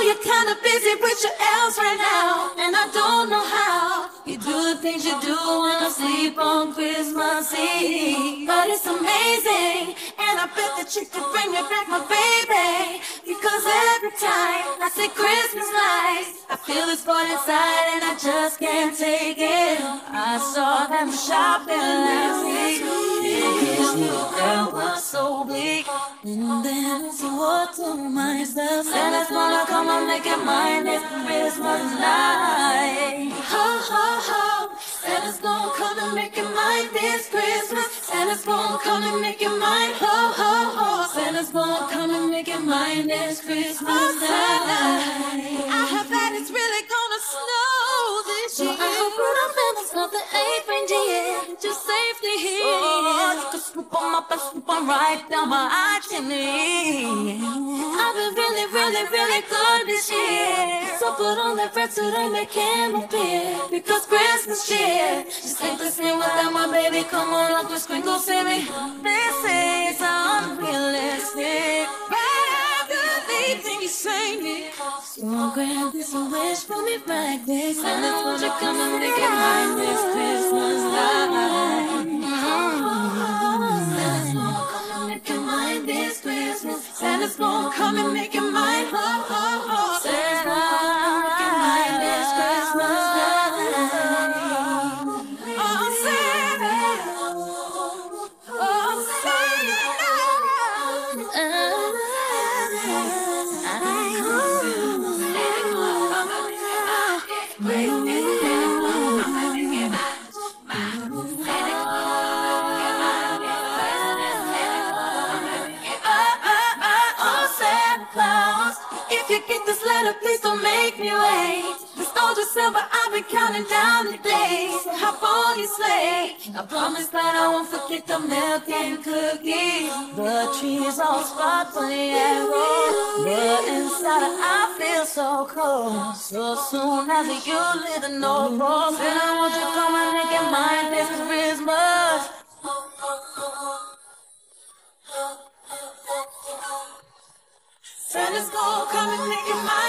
you're kinda busy with your elves right now, and I don't know how you do the things you do when I sleep on Christmas Eve. But it's amazing, and I bet that you could bring me back my baby. Because every time I see Christmas lights, I feel this void inside and I just can't take it. I saw them shopping last week, and his little girl was so bleak. And then she walked to myself, Santa's gonna come and make it mine this Christmas night. Ho, ho, ho, Santa's gonna come and make it mine this Christmas. Santa's gonna come and make it mine. Ho, ho, ho, Santa's gonna come and make it mine this Christmas night. I have that it's really gonna snow this year. So I hope Rudolph Santa's not the eighth reindeer, just safety here. Oh, you can swoop on my best, swoop on right down my chimney. I've been really, really, really good this year. So put on that red suit and make him appear. Because Christmas cheer just ain't the same without my baby. Come on, Uncle Sprinkle, see me. This is unrealistic. Think you say me. So grant this a wish for me right this. And that's what you come and make it mine this Christmas night. Santa's gonna come and make it mine this Christmas. Santa's gonna come and make it mine. Ho, ho, ho. Santa's gonna make it mine this Christmas night. Oh, Santa. Oh, Santa. If you get this letter, please don't make me wait. It's all December, I've been counting down the days. Hop on your sleigh. I promise that I won't forget the milk and cookies. The tree's all sparkly and roll, but inside I feel so cold. So soon as you leave the North Pole, then I want you to come and make it mine this Christmas. Santa's gonna come and make it mine.